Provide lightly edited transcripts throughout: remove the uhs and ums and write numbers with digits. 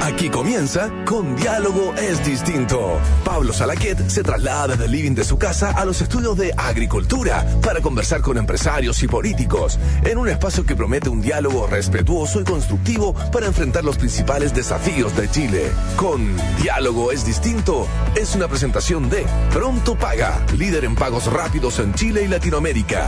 Aquí comienza Con Diálogo es Distinto. Pablo Salaquet se traslada desde el living de su casa a los estudios de Agricultura para conversar con empresarios y políticos en un espacio que promete un diálogo respetuoso y constructivo para enfrentar los principales desafíos de Chile. Con Diálogo es Distinto es una presentación de Pronto Paga, líder en pagos rápidos en Chile y Latinoamérica.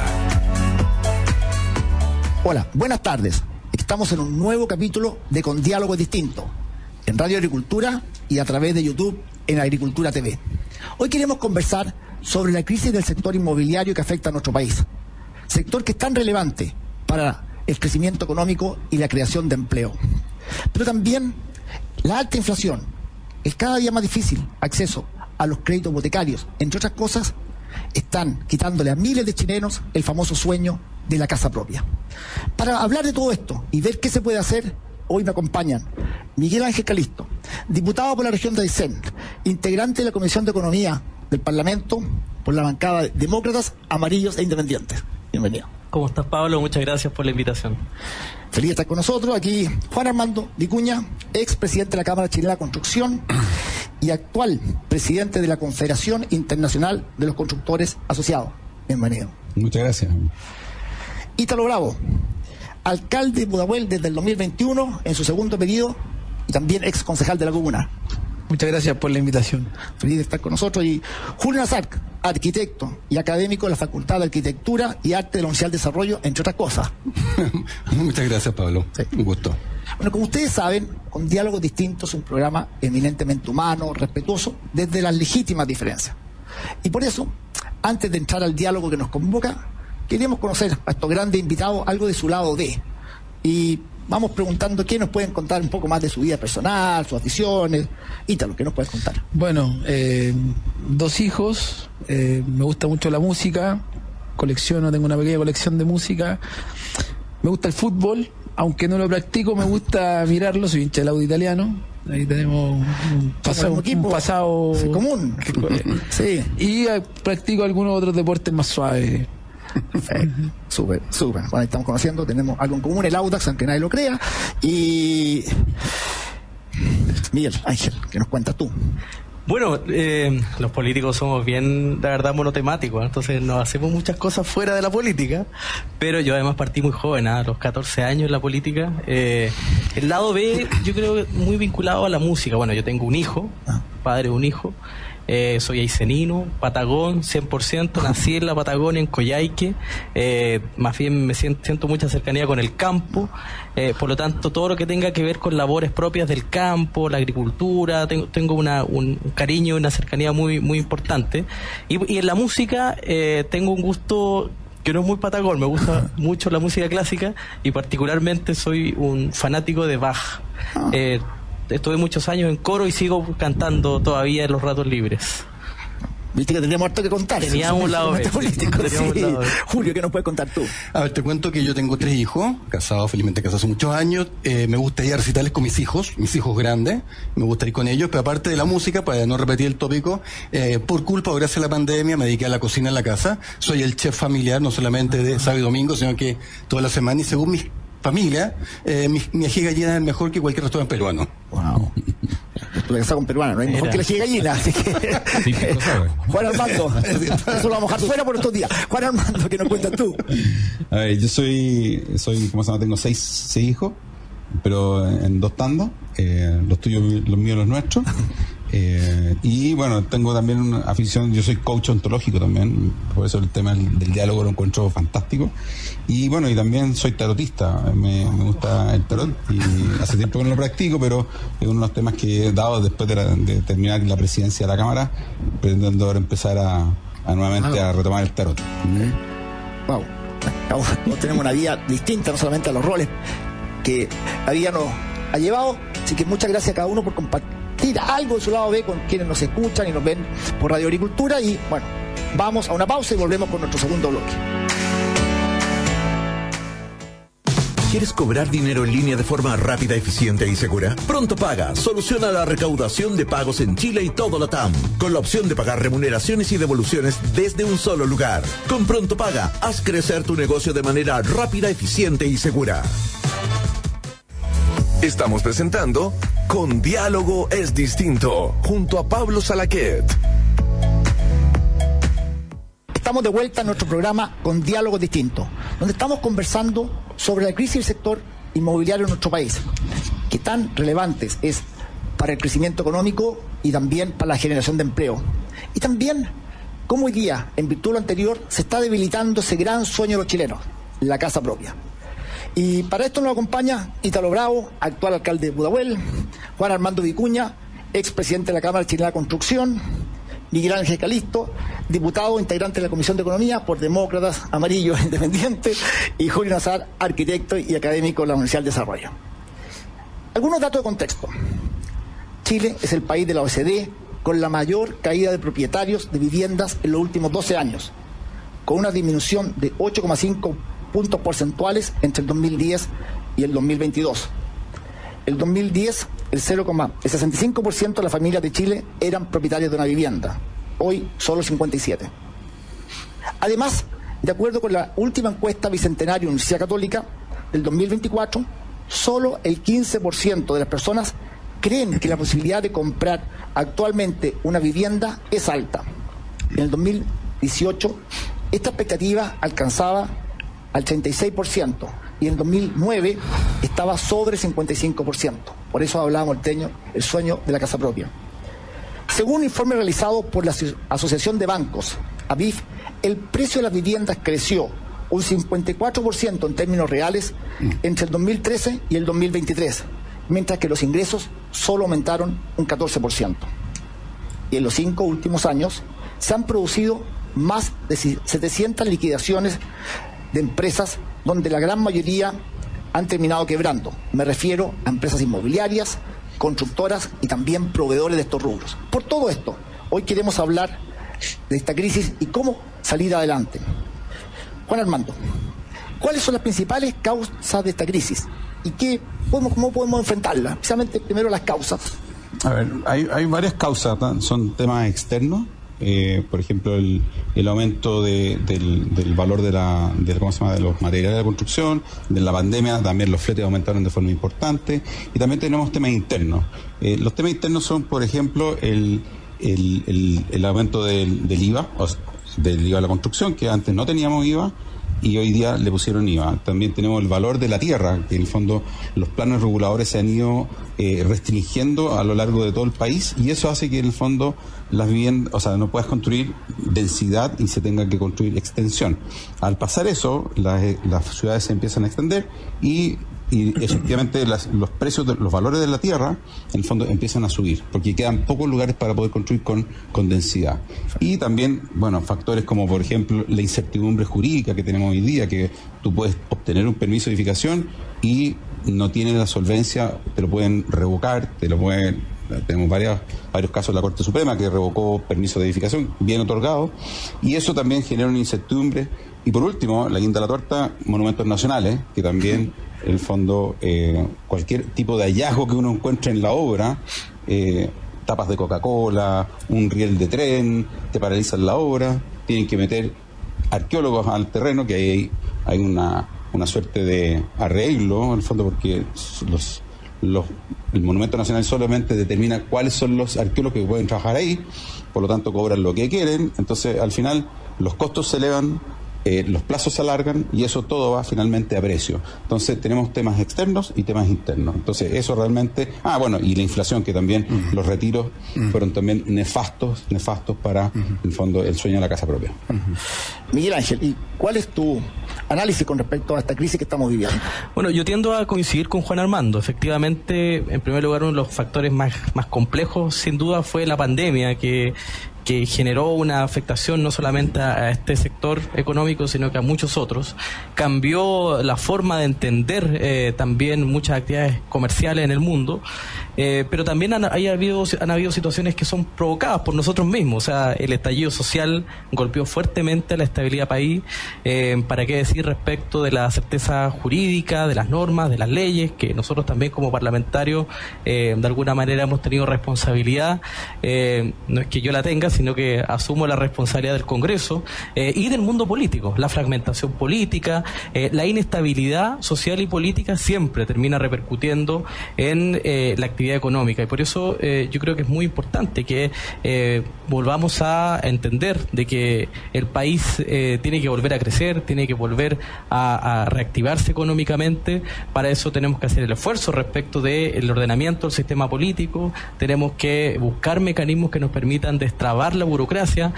Hola, buenas tardes. Estamos en un nuevo capítulo de Con Diálogo es Distinto, en Radio Agricultura y a través de YouTube en Agricultura TV. Hoy queremos conversar sobre la crisis del sector inmobiliario que afecta a nuestro país. Sector que es tan relevante para el crecimiento económico y la creación de empleo. Pero también la alta inflación, el cada día más difícil acceso a los créditos hipotecarios, entre otras cosas, están quitándole a miles de chilenos el famoso sueño de la casa propia. Para hablar de todo esto y ver qué se puede hacer, hoy me acompañan Miguel Ángel Calisto, diputado por la región de Aysén, integrante de la Comisión de Economía del Parlamento por la bancada de Demócratas, Amarillos e Independientes. Bienvenido. ¿Cómo estás, Pablo? Muchas gracias por la invitación. Feliz de estar con nosotros. Aquí Juan Armando Vicuña, ex presidente de la Cámara Chilena de Construcción y actual presidente de la Confederación Internacional de los Constructores Asociados. Bienvenido. Muchas gracias. Ítalo Bravo, alcalde de Pudahuel desde el 2021, en su segundo periodo, y también ex concejal de la comuna. Muchas gracias por la invitación. Feliz de estar con nosotros. Y Julio Nazar, arquitecto y académico de la Facultad de Arquitectura y Arte de la Universidad del Desarrollo, entre otras cosas. Muchas gracias, Pablo. Sí. Un gusto. Bueno, como ustedes saben, Con Diálogos Distintos es un programa eminentemente humano, respetuoso, desde las legítimas diferencias. Y por eso, antes de entrar al diálogo que nos convoca, queríamos conocer a estos grandes invitados algo de su lado B. Y vamos preguntando qué nos pueden contar un poco más de su vida personal, sus aficiones. Ítalo, ¿qué nos puedes contar? Bueno, 2 hijos, me gusta mucho la música, tengo una pequeña colección de música, me gusta el fútbol, aunque no lo practico, me gusta mirarlo, soy hincha del Audax Italiano, ahí tenemos un pasado común. Sí. Y practico algunos otros deportes más suaves. Súper. Bueno, ahí estamos conociendo, tenemos algo en común, el Audax, aunque nadie lo crea. Y Miguel Ángel, ¿qué nos cuentas tú? Bueno, los políticos somos bien, la verdad, monotemáticos, entonces nos hacemos muchas cosas fuera de la política, pero yo además partí muy joven, a los 14 años en la política. El lado B, yo creo, muy vinculado a la música. Bueno, yo tengo un hijo, padre de un hijo. Soy aysenino, Patagón, 100%, nací en la Patagonia, en Coyhaique, más bien me siento mucha cercanía con el campo, por lo tanto todo lo que tenga que ver con labores propias del campo, la agricultura, tengo un cariño y una cercanía muy, muy importante, y en la música tengo un gusto que no es muy patagón, me gusta mucho la música clásica y particularmente soy un fanático de Bach. Estuve muchos años en coro y sigo cantando todavía en los ratos libres. Viste que teníamos harto que contar. Teníamos un lado B. Julio, ¿qué nos puedes contar tú? A ver, te cuento que yo tengo 3 hijos, felizmente casados hace muchos años. Me gusta ir a recitales con mis hijos grandes, me gusta ir con ellos, pero aparte de la música, para no repetir el tópico, por culpa o gracias a la pandemia me dediqué a la cocina en la casa. Soy el chef familiar, no solamente de sábado y domingo, sino que toda la semana, y según mis familia, mi ají gallina es mejor que cualquier restaurante peruano. Wow. Estuve casado con peruana, no hay mejor que la ají gallina, así que Juan Armando, eso lo vamos a dejar fuera por estos días. Juan Armando, ¿qué nos cuentas tú? A ver, yo soy ¿cómo se llama? Tengo 6 hijos, pero en 2 tandas, los tuyos, los míos, los nuestros. Y bueno, tengo también una afición, yo soy coach ontológico también, por eso el tema del diálogo lo encuentro fantástico. Y bueno, y también soy tarotista, me gusta el tarot y hace tiempo que no lo practico, pero es uno de los temas que he dado después de terminar la presidencia de la Cámara, pretendiendo ahora empezar a nuevamente a retomar el tarot. Wow, no tenemos una vida distinta, no solamente a los roles que la vida nos ha llevado, así que muchas gracias a cada uno por compartir algo de su lado B con quienes nos escuchan y nos ven por Radio Agricultura. Y bueno, vamos a una pausa y volvemos con nuestro segundo bloque. ¿Quieres cobrar dinero en línea de forma rápida, eficiente y segura? Pronto Paga soluciona la recaudación de pagos en Chile y todo LATAM, con la opción de pagar remuneraciones y devoluciones desde un solo lugar. Con Pronto Paga, haz crecer tu negocio de manera rápida, eficiente y segura. Estamos presentando Con Diálogo es Distinto, junto a Pablo Salaquet. Estamos de vuelta en nuestro programa Con Diálogo Distinto, donde estamos conversando sobre la crisis del sector inmobiliario en nuestro país, que tan relevantes es para el crecimiento económico y también para la generación de empleo. Y también cómo hoy día, en virtud de lo anterior, se está debilitando ese gran sueño de los chilenos, la casa propia. Y para esto nos acompaña Ítalo Bravo, actual alcalde de Pudahuel, Juan Armando Vicuña, expresidente de la Cámara Chilena de Construcción, Miguel Ángel Calisto, diputado integrante de la Comisión de Economía por Demócratas, Amarillos, Independientes, y Julio Nazar, arquitecto y académico de la Universidad del Desarrollo. Algunos datos de contexto. Chile es el país de la OECD con la mayor caída de propietarios de viviendas en los últimos 12 años, con una disminución de 8,5 puntos porcentuales entre el 2010 y el 2022. El 2010, el 65% de las familias de Chile eran propietarias de una vivienda. Hoy, solo 57%. Además, de acuerdo con la última encuesta Bicentenario Universidad Católica del 2024, solo el 15% de las personas creen que la posibilidad de comprar actualmente una vivienda es alta. En el 2018, esta expectativa alcanzaba al 36%, y en 2009 estaba sobre 55%. Por eso hablábamos el sueño de la casa propia. Según un informe realizado por la Asociación de Bancos, ABIF, el precio de las viviendas creció un 54% en términos reales entre el 2013 y el 2023, mientras que los ingresos solo aumentaron un 14%. Y en los 5 últimos años se han producido más de 700 liquidaciones de empresas donde la gran mayoría han terminado quebrando. Me refiero a empresas inmobiliarias, constructoras y también proveedores de estos rubros. Por todo esto, hoy queremos hablar de esta crisis y cómo salir adelante. Juan Armando, ¿cuáles son las principales causas de esta crisis? ¿Y cómo podemos enfrentarla? Especialmente, primero, las causas. A ver, hay varias causas, son temas externos. Por ejemplo, el aumento del valor de los materiales de la construcción, de la pandemia, también los fletes aumentaron de forma importante, y también tenemos temas internos. Los temas internos son, por ejemplo, el aumento del IVA, del IVA a la construcción, que antes no teníamos IVA, y hoy día le pusieron IVA. También tenemos el valor de la tierra, que en el fondo los planes reguladores se han ido restringiendo a lo largo de todo el país, y eso hace que en el fondo las viviendas, no puedas construir densidad y se tenga que construir extensión. Al pasar eso, las ciudades se empiezan a extender y efectivamente los precios, los valores de la tierra, en el fondo empiezan a subir, porque quedan pocos lugares para poder construir con densidad. Y también, factores como, por ejemplo, la incertidumbre jurídica que tenemos hoy día, que tú puedes obtener un permiso de edificación y no tienes la solvencia, te lo pueden revocar, tenemos varios casos de la Corte Suprema que revocó permiso de edificación bien otorgado, y eso también genera una incertidumbre. Y por último, la guinda de la torta, monumentos nacionales, que también, en el fondo, cualquier tipo de hallazgo que uno encuentre en la obra, tapas de Coca-Cola, un riel de tren, te paralizan la obra, tienen que meter arqueólogos al terreno, que ahí hay una suerte de arreglo, en el fondo, porque el Monumento Nacional solamente determina cuáles son los arqueólogos que pueden trabajar ahí, por lo tanto cobran lo que quieren, entonces al final los costos se elevan, los plazos se alargan, y eso todo va finalmente a precio. Entonces tenemos temas externos y temas internos. Entonces eso realmente... y la inflación, que también los retiros fueron también nefastos para, en el fondo, el sueño de la casa propia. Miguel Ángel, ¿y cuál es tu análisis con respecto a esta crisis que estamos viviendo? Bueno, yo tiendo a coincidir con Juan Armando. Efectivamente, en primer lugar, uno de los factores más complejos, sin duda, fue la pandemia, que generó una afectación no solamente a este sector económico, sino que a muchos otros. Cambió la forma de entender también muchas actividades comerciales en el mundo, pero también han habido situaciones que son provocadas por nosotros mismos. O sea, el estallido social golpeó fuertemente a la estabilidad país. ¿Para qué decir respecto de la certeza jurídica, de las normas, de las leyes, que nosotros también como parlamentarios de alguna manera hemos tenido responsabilidad? No es que yo la tenga, sino que asumo la responsabilidad del Congreso y del mundo político. La fragmentación política, la inestabilidad social y política siempre termina repercutiendo en la actividad económica, y por eso yo creo que es muy importante que volvamos a entender de que el país tiene que volver a crecer, tiene que volver a reactivarse económicamente. Para eso tenemos que hacer el esfuerzo respecto del ordenamiento del sistema político, tenemos que buscar mecanismos que nos permitan destrabar la burocracia.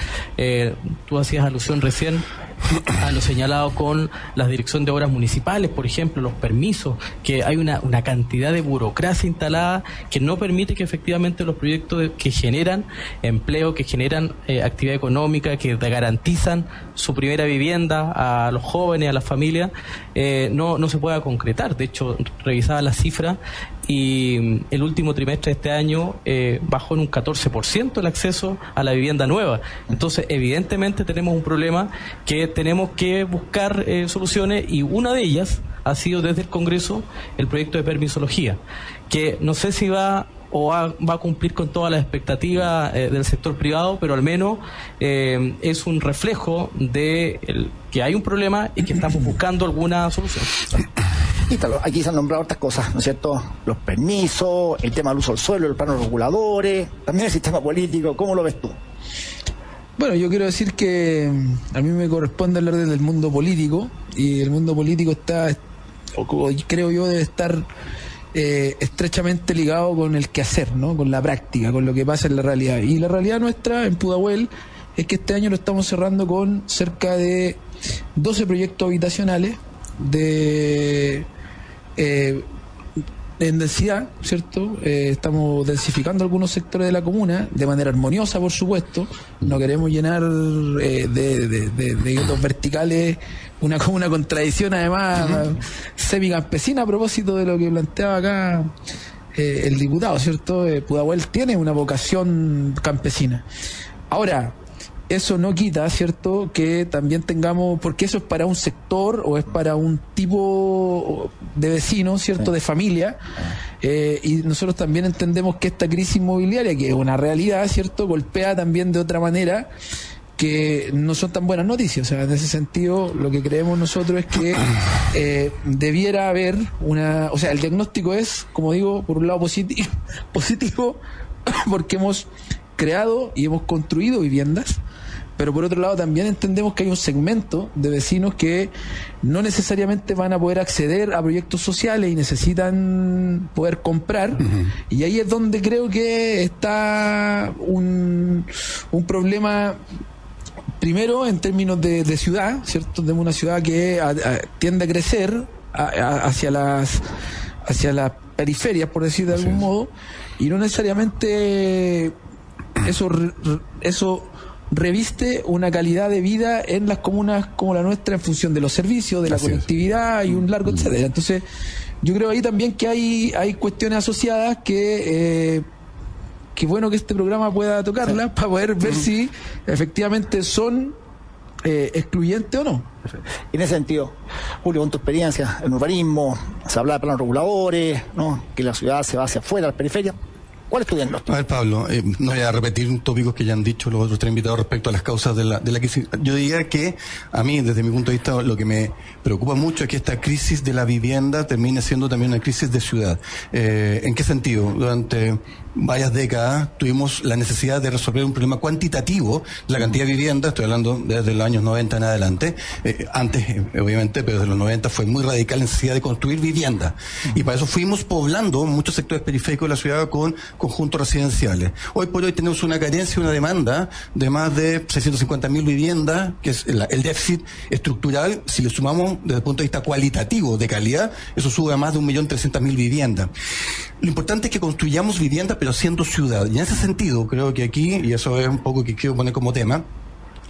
Tú hacías alusión recién a lo señalado con la dirección de obras municipales, por ejemplo, los permisos, que hay una cantidad de burocracia instalada que no permite que efectivamente los proyectos que generan empleo, que generan actividad económica, que garantizan su primera vivienda a los jóvenes, a las familias, no se pueda concretar. De hecho, revisaba las cifras y el último trimestre de este año bajó en un 14% el acceso a la vivienda nueva. Entonces, evidentemente tenemos un problema que tenemos que buscar soluciones, y una de ellas ha sido desde el Congreso el proyecto de permisología, que no sé si va a cumplir con todas las expectativas del sector privado, pero al menos es un reflejo de que hay un problema y que estamos buscando alguna solución. Ítalo, aquí se han nombrado otras cosas, ¿no es cierto? Los permisos, el tema del uso del suelo, los planos reguladores, también el sistema político. ¿Cómo lo ves tú? Bueno, yo quiero decir que a mí me corresponde hablar desde el mundo político, y el mundo político está, creo yo, debe estar estrechamente ligado con el quehacer, ¿no? Con la práctica, con lo que pasa en la realidad. Y la realidad nuestra en Pudahuel es que este año lo estamos cerrando con cerca de 12 proyectos habitacionales en densidad, ¿cierto? Estamos densificando algunos sectores de la comuna de manera armoniosa, por supuesto. No queremos llenar de guetos verticales una contradicción, además semicampesina, a propósito de lo que planteaba acá el diputado, ¿cierto? Pudahuel tiene una vocación campesina. Ahora, eso no quita, ¿cierto?, que también tengamos, porque eso es para un sector o es para un tipo de vecino, ¿cierto?, de familia, y nosotros también entendemos que esta crisis inmobiliaria, que es una realidad, ¿cierto?, golpea también de otra manera, que no son tan buenas noticias. O sea, en ese sentido, lo que creemos nosotros es que debiera haber o sea, el diagnóstico es, como digo, por un lado positivo, porque hemos creado y hemos construido viviendas, pero por otro lado también entendemos que hay un segmento de vecinos que no necesariamente van a poder acceder a proyectos sociales y necesitan poder comprar, y ahí es donde creo que está un problema, primero en términos de ciudad, ¿cierto? Tenemos una ciudad que tiende a crecer hacia las periferias, por decir de algún modo, y no necesariamente eso reviste una calidad de vida en las comunas como la nuestra en función de los servicios, de la conectividad y un largo etcétera. Entonces, yo creo ahí también que hay cuestiones asociadas que bueno que este programa pueda tocarlas para poder ver si efectivamente son excluyentes o no. En ese sentido, Julio, con tu experiencia en urbanismo, se habla de planos reguladores, ¿no?, que la ciudad se va hacia afuera, a las periferias. ¿Cuál es tu diagnóstico? A ver, Pablo, no voy a repetir tópicos que ya han dicho los otros tres invitados respecto a las causas de la crisis. Yo diría que a mí, desde mi punto de vista, lo que me preocupa mucho es que esta crisis de la vivienda termine siendo también una crisis de ciudad. ¿En qué sentido? Durante varias décadas tuvimos la necesidad de resolver un problema cuantitativo de la cantidad de viviendas, estoy hablando desde los años 90 en adelante, antes obviamente, pero desde los 90 fue muy radical la necesidad de construir vivienda, y para eso fuimos poblando muchos sectores periféricos de la ciudad con conjuntos residenciales. Hoy por hoy tenemos una carencia, una demanda de más de 650.000 viviendas, que es el déficit estructural. Si le sumamos desde el punto de vista cualitativo, de calidad, eso sube a más de 1.300.000 viviendas. Lo importante es que construyamos viviendas, pero siendo ciudad. Y en ese sentido, creo que aquí, y eso es un poco que quiero poner como tema,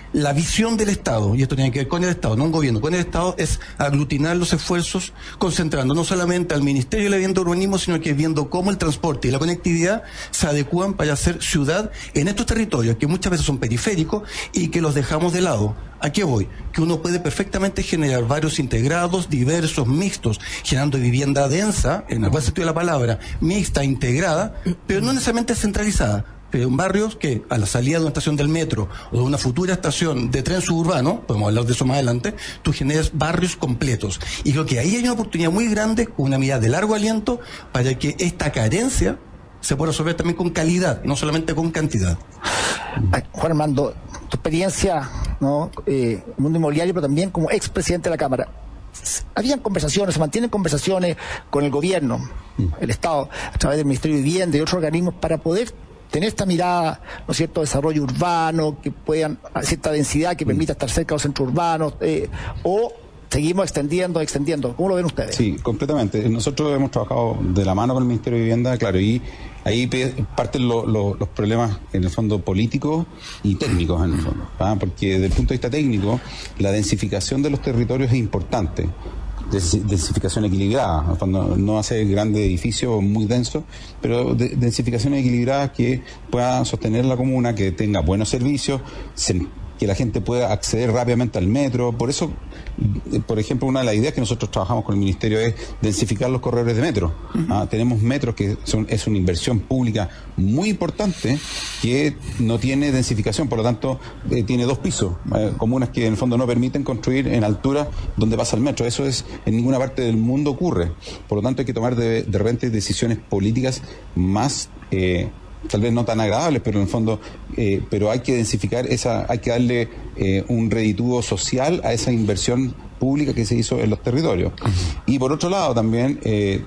La visión del Estado, y esto tiene que ver con el Estado, no un gobierno, con el Estado, es aglutinar los esfuerzos, concentrando no solamente al Ministerio de la Vivienda y Urbanismo, sino que viendo cómo el transporte y la conectividad se adecúan para hacer ciudad en estos territorios, que muchas veces son periféricos y que los dejamos de lado. ¿A qué voy? Que uno puede perfectamente generar barrios integrados, diversos, mixtos, generando vivienda densa, en el buen sentido de la palabra, mixta, integrada, pero no necesariamente centralizada. Pero en barrios que a la salida de una estación del metro o de una futura estación de tren suburbano, podemos hablar de eso más adelante, tú generas barrios completos. Y creo que ahí hay una oportunidad muy grande, con una mirada de largo aliento, para que esta carencia se pueda resolver también con calidad, no solamente con cantidad. Juan Armando, tu experiencia, ¿no? En el mundo inmobiliario, pero también como expresidente de la Cámara. Habían conversaciones, se mantienen conversaciones con el gobierno, el Estado, a través del Ministerio de Vivienda y otros organismos, para poder tener esta mirada, ¿no es cierto?, desarrollo urbano, que puedan, a cierta densidad que permita estar cerca de los centros urbanos, o seguimos extendiendo. ¿Cómo lo ven ustedes? Sí, completamente. Nosotros hemos trabajado de la mano con el Ministerio de Vivienda, claro, y ahí parten los problemas, en el fondo, políticos y técnicos, en el fondo, ¿ah? Porque desde el punto de vista técnico, la densificación de los territorios es importante. Densificación equilibrada, no hacer grandes edificios muy densos, pero densificación equilibrada que pueda sostener la comuna, que tenga buenos servicios, que la gente pueda acceder rápidamente al metro. Por eso, por ejemplo, una de las ideas que nosotros trabajamos con el Ministerio es densificar los corredores de metro. Tenemos metros que es una inversión pública muy importante que no tiene densificación, por lo tanto tiene 2 pisos, comunas que en el fondo no permiten construir en altura donde pasa el metro. Eso en ninguna parte del mundo ocurre. Por lo tanto hay que tomar de repente decisiones políticas más tal vez no tan agradables, pero en el fondo, pero hay que densificar hay que darle un redituo social a esa inversión pública que se hizo en los territorios. Y por otro lado también,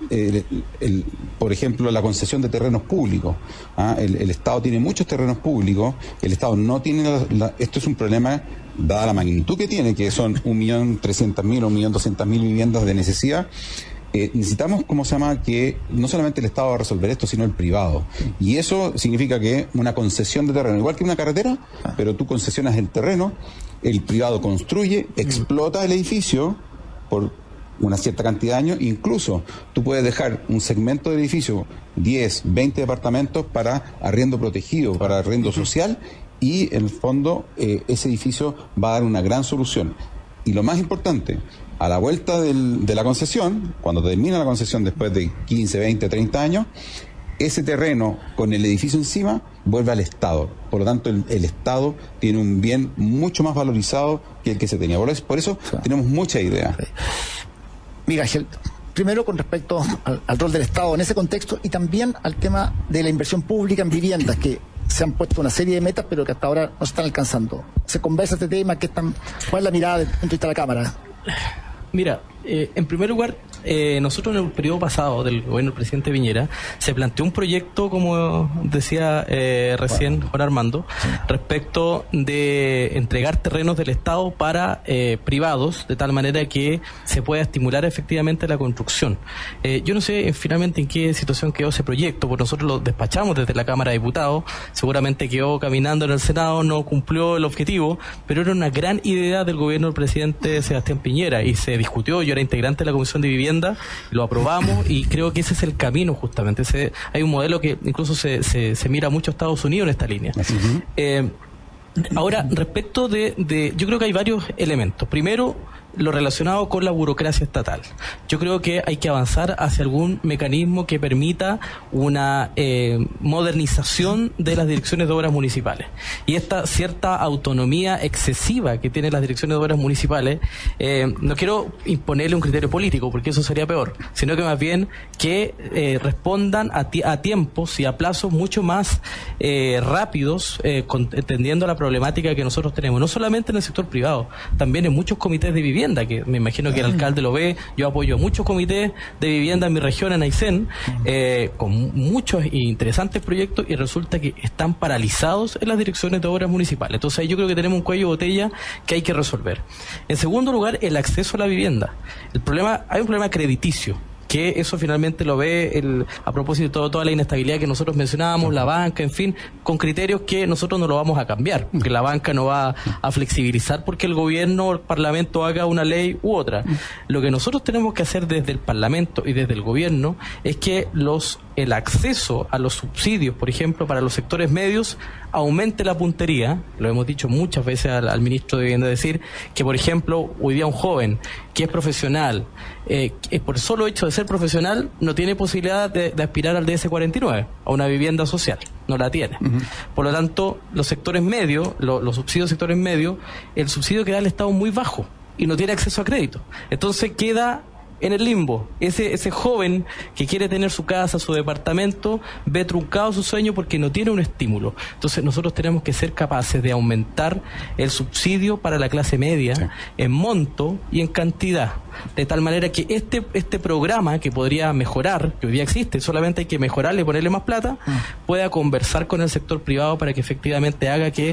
por ejemplo, la concesión de terrenos públicos. El Estado tiene muchos terrenos públicos, el Estado no tiene esto es un problema, dada la magnitud que tiene, que son 1.300.000 o 1.200.000 viviendas de necesidad. Necesitamos, que no solamente el Estado va a resolver esto, sino el privado. Y eso significa que una concesión de terreno, igual que una carretera, pero tú concesionas el terreno, el privado construye, explota el edificio por una cierta cantidad de años, incluso tú puedes dejar un segmento del edificio, 10, 20 departamentos para arriendo protegido, para arriendo social, y en el fondo ese edificio va a dar una gran solución. Y lo más importante, a la vuelta de la concesión, cuando termina la concesión después de 15, 20, 30 años, ese terreno con el edificio encima vuelve al Estado. Por lo tanto, el Estado tiene un bien mucho más valorizado que el que se tenía. Por eso tenemos mucha idea. Mira, Gel, primero con respecto al rol del Estado en ese contexto y también al tema de la inversión pública en viviendas, que se han puesto una serie de metas, pero que hasta ahora no se están alcanzando. ¿Se conversa este tema? ¿Cuál es la mirada desde el punto de vista de la Cámara? Mira, en primer lugar, nosotros en el periodo pasado del gobierno del presidente Piñera se planteó un proyecto, como decía recién Juan Armando, respecto de entregar terrenos del Estado para privados, de tal manera que se pueda estimular efectivamente la construcción. Yo no sé finalmente en qué situación quedó ese proyecto, porque nosotros lo despachamos desde la Cámara de Diputados, seguramente quedó caminando en el Senado, no cumplió el objetivo, pero era una gran idea del gobierno del presidente Sebastián Piñera y se discutió. Yo era integrante de la Comisión de Vivienda, lo aprobamos y creo que ese es el camino justamente. Hay un modelo que incluso se mira mucho a Estados Unidos en esta línea. Ahora, respecto yo creo que hay varios elementos. Primero, lo relacionado con la burocracia estatal. Yo creo que hay que avanzar hacia algún mecanismo que permita una modernización de las direcciones de obras municipales. Y esta cierta autonomía excesiva que tienen las direcciones de obras municipales, no quiero imponerle un criterio político, porque eso sería peor, sino que más bien que respondan a tiempos y a plazos mucho más rápidos, entendiendo la problemática que nosotros tenemos, no solamente en el sector privado, también en muchos comités de vivienda, que me imagino que el alcalde lo ve. Yo apoyo a muchos comités de vivienda en mi región, en Aysén, con muchos interesantes proyectos, y resulta que están paralizados en las direcciones de obras municipales. Entonces yo creo que tenemos un cuello de botella que hay que resolver. En segundo lugar, el acceso a la vivienda. Hay un problema crediticio que eso finalmente lo ve a propósito de toda la inestabilidad que nosotros mencionábamos, la banca, en fin, con criterios que nosotros no lo vamos a cambiar, porque la banca no va a flexibilizar porque el gobierno o el Parlamento haga una ley u otra. Lo que nosotros tenemos que hacer desde el Parlamento y desde el gobierno es que el acceso a los subsidios, por ejemplo, para los sectores medios, aumente la puntería. Lo hemos dicho muchas veces al ministro de Vivienda, decir que, por ejemplo, hoy día un joven que es profesional, por el solo hecho de ser profesional, no tiene posibilidad de aspirar al DS-49, a una vivienda social, no la tiene. Por lo tanto, los sectores medios, los subsidios de sectores medios, el subsidio que da el Estado es muy bajo y no tiene acceso a crédito. Entonces queda en el limbo. Ese joven que quiere tener su casa, su departamento, ve truncado su sueño porque no tiene un estímulo. Entonces nosotros tenemos que ser capaces de aumentar el subsidio para la clase media en monto y en cantidad, de tal manera que este programa, que podría mejorar, que hoy día existe, solamente hay que mejorarle y ponerle más plata, pueda conversar con el sector privado para que efectivamente haga que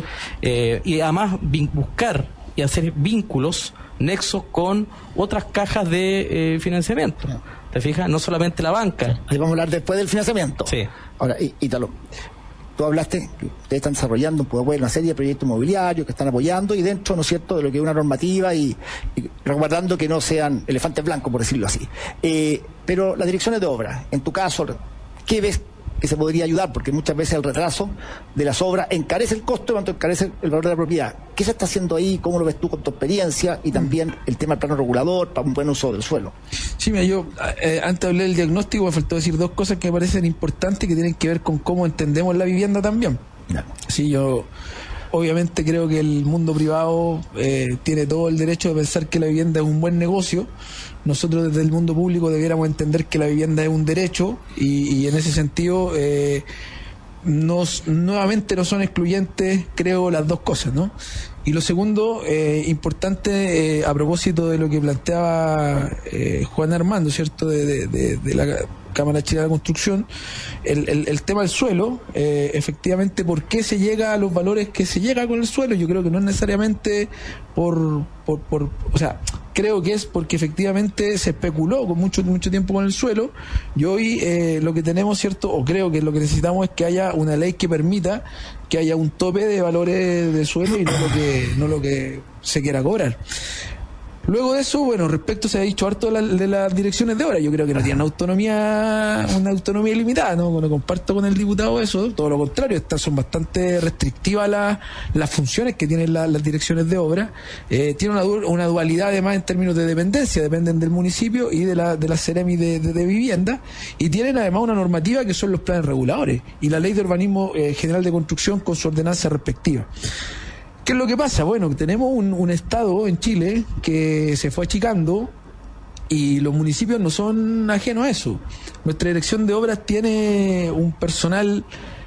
y además buscar y hacer vínculos, nexos con otras cajas de financiamiento. ¿Te fijas? No solamente la banca. Ahí vamos a hablar después del financiamiento. Sí. Ahora, Ítalo, tú hablaste que ustedes están desarrollando una serie de proyectos inmobiliarios que están apoyando y dentro, ¿no es cierto?, de lo que es una normativa y resguardando que no sean elefantes blancos, por decirlo así. Pero las direcciones de obra, en tu caso, ¿qué ves que se podría ayudar? Porque muchas veces el retraso de las obras encarece el costo, cuanto encarece el valor de la propiedad. ¿Qué se está haciendo ahí? ¿Cómo lo ves tú con tu experiencia? Y también el tema del plano regulador para un buen uso del suelo. Sí, mira, yo antes hablé del diagnóstico, me faltó decir dos cosas que me parecen importantes que tienen que ver con cómo entendemos la vivienda también. Sí, yo obviamente creo que el mundo privado tiene todo el derecho de pensar que la vivienda es un buen negocio. Nosotros desde el mundo público debiéramos entender que la vivienda es un derecho y en ese sentido nuevamente no son excluyentes, creo, las dos cosas, ¿no? Y lo segundo, importante, a propósito de lo que planteaba Juan Armando, ¿cierto?, de la Cámara Chilena de Construcción, el tema del suelo, efectivamente, ¿por qué se llega a los valores que se llega con el suelo? Yo creo que no es necesariamente o sea, creo que es porque efectivamente se especuló con mucho tiempo con el suelo, y hoy lo que tenemos, ¿cierto?, o creo que lo que necesitamos es que haya una ley que permita que haya un tope de valores de suelo y no lo que se quiera cobrar. Luego de eso, bueno, respecto se ha dicho harto de las direcciones de obra, yo creo que no tienen una autonomía ilimitada, ¿no? Bueno, comparto con el diputado eso, todo lo contrario, estas son bastante restrictivas las funciones que tienen las direcciones de obra. Tienen una dualidad además en términos de dependencia, dependen del municipio y de la Seremi de vivienda, y tienen además una normativa que son los planes reguladores y la Ley de Urbanismo General de Construcción con su ordenanza respectiva. ¿Qué es lo que pasa? Bueno, tenemos un estado en Chile que se fue achicando y los municipios no son ajenos a eso. Nuestra dirección de obras tiene un personal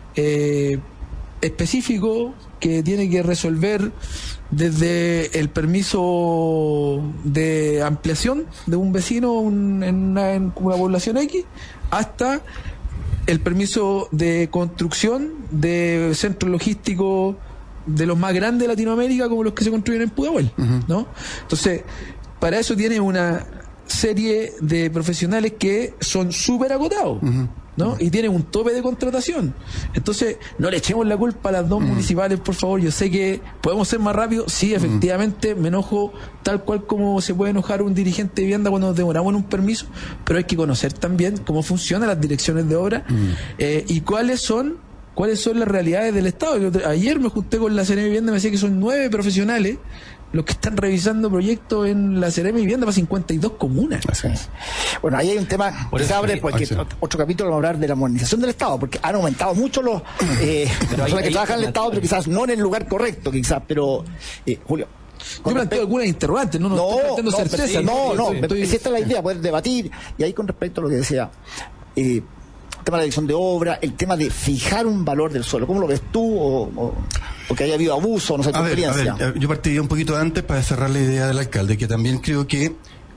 específico que tiene que resolver desde el permiso de ampliación de un vecino en una población X hasta el permiso de construcción de centros logísticos de los más grandes de Latinoamérica, como los que se construyen en Pudahuel, ¿no? Entonces, para eso tiene una serie de profesionales que son súper agotados, ¿no? Y tienen un tope de contratación. Entonces, no le echemos la culpa a las dos municipales, por favor. Yo sé que podemos ser más rápidos. Sí, efectivamente, me enojo tal cual como se puede enojar un dirigente de vivienda cuando nos demoramos en un permiso, pero hay que conocer también cómo funcionan las direcciones de obra y cuáles son las realidades del Estado. Ayer me junté con la Seremi Vivienda y me decía que son 9 profesionales los que están revisando proyectos en la Seremi Vivienda para 52 comunas. Bueno, ahí hay un tema que se abre, porque otro capítulo vamos a hablar de la modernización del Estado, porque han aumentado mucho los personas que trabajan en el Estado, pero quizás no en el lugar correcto, Julio. Yo planteo algunas interrogantes, no estoy planteando certeza. Si esta es la idea, poder debatir, y ahí con respecto a lo que decía el tema de la dirección de obra, el tema de fijar un valor del suelo, ¿cómo lo ves tú? O que haya habido abuso, no sé, tu experiencia. Yo partiría un poquito antes para cerrar la idea del alcalde, que también creo que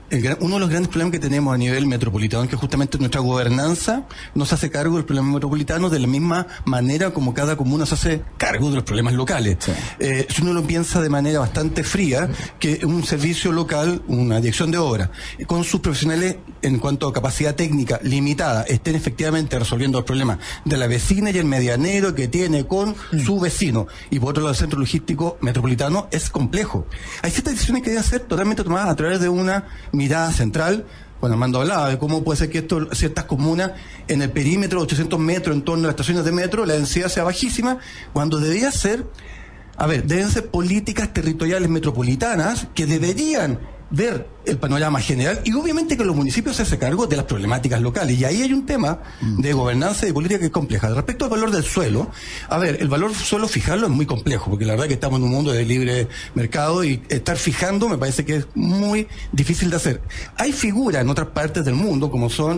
uno de los grandes problemas que tenemos a nivel metropolitano es que justamente nuestra gobernanza no se hace cargo del problema metropolitano de la misma manera como cada comuna se hace cargo de los problemas locales. Sí. Si uno lo piensa de manera bastante fría, que un servicio local, una dirección de obra, con sus profesionales en cuanto a capacidad técnica limitada, estén efectivamente resolviendo los problemas de la vecina y el medianero que tiene con su vecino. Y por otro lado, el centro logístico metropolitano es complejo. Hay ciertas decisiones que deben ser totalmente tomadas a través de una mirada central. Bueno, Armando hablaba de cómo puede ser que ciertas comunas en el perímetro de 800 metros en torno a las estaciones de metro, la densidad sea bajísima, cuando debía ser, deben ser políticas territoriales metropolitanas que deberían ver el panorama general y obviamente que los municipios se hacen cargo de las problemáticas locales. Y ahí hay un tema de gobernanza y de política que es compleja. Respecto al valor del suelo, el valor del suelo fijarlo es muy complejo, porque la verdad que estamos en un mundo de libre mercado y estar fijando me parece que es muy difícil de hacer. Hay figuras en otras partes del mundo, como son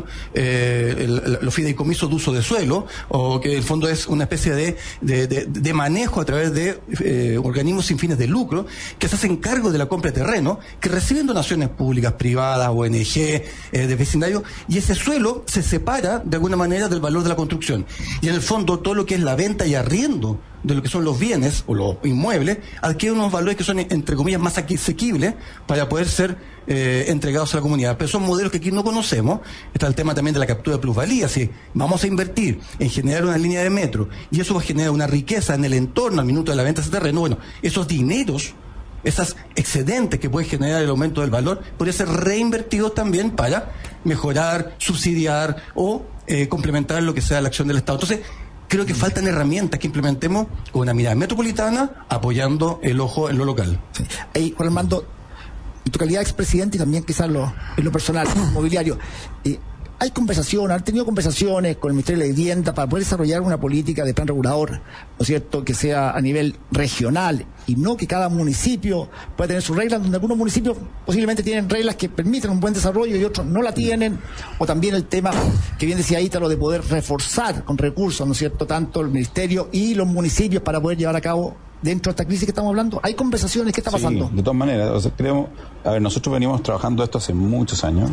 los fideicomisos de uso de suelo, o que en el fondo es una especie de manejo a través de organismos sin fines de lucro, que se hacen cargo de la compra de terreno, que reciben donaciones públicas, privadas, ONG, de vecindario, y ese suelo se separa de alguna manera del valor de la construcción. Y en el fondo todo lo que es la venta y arriendo de lo que son los bienes o los inmuebles adquiere unos valores que son, entre comillas, más asequibles para poder ser entregados a la comunidad. Pero son modelos que aquí no conocemos. Está el tema también de la captura de plusvalía. Si vamos a invertir en generar una línea de metro y eso va a generar una riqueza en el entorno al minuto de la venta de ese terreno, bueno, esos dineros, esos excedentes que puede generar el aumento del valor, podría ser reinvertidos también para mejorar, subsidiar o complementar lo que sea la acción del Estado. Entonces, creo que faltan herramientas que implementemos con una mirada metropolitana, apoyando el ojo en lo local. Sí. Juan Armando, en tu calidad de expresidente y también quizás en lo personal, mobiliario, ¿hay han tenido conversaciones con el Ministerio de la Vivienda para poder desarrollar una política de plan regulador, ¿no es cierto?, que sea a nivel regional y no que cada municipio pueda tener sus reglas, donde algunos municipios posiblemente tienen reglas que permiten un buen desarrollo y otros no la tienen? O también el tema que bien decía Ítalo de poder reforzar con recursos, ¿no es cierto?, tanto el Ministerio y los municipios para poder llevar a cabo dentro de esta crisis que estamos hablando. ¿Hay conversaciones? ¿Qué está pasando? De todas maneras, nosotros venimos trabajando esto hace muchos años.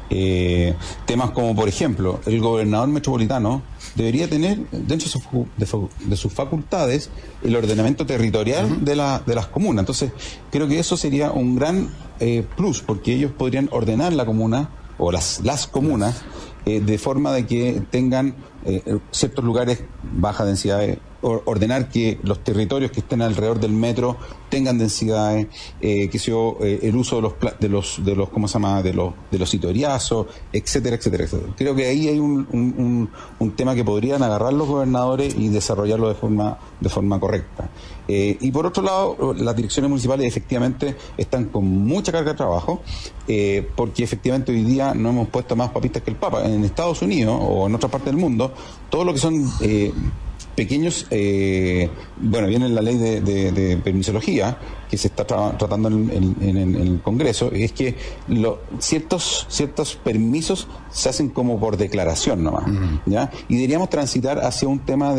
Temas como, por ejemplo, el gobernador metropolitano debería tener dentro de sus facultades el ordenamiento territorial de las comunas. Entonces, creo que eso sería un gran plus, porque ellos podrían ordenar la comuna o las comunas de forma de que tengan ciertos lugares baja densidad, ordenar que los territorios que estén alrededor del metro tengan densidades, el uso de los ¿cómo se llama?, de los sitoriazos, etcétera, etcétera, etcétera. Creo que ahí hay un tema que podrían agarrar los gobernadores y desarrollarlo de forma correcta. Y por otro lado, las direcciones municipales efectivamente están con mucha carga de trabajo, porque efectivamente hoy día no hemos puesto más papistas que el Papa. En Estados Unidos o en otras partes del mundo, todo lo que son pequeños, viene la ley de permisología que se está tratando en el Congreso, es que ciertos permisos se hacen como por declaración nomás, ¿ya? Y deberíamos transitar hacia un tema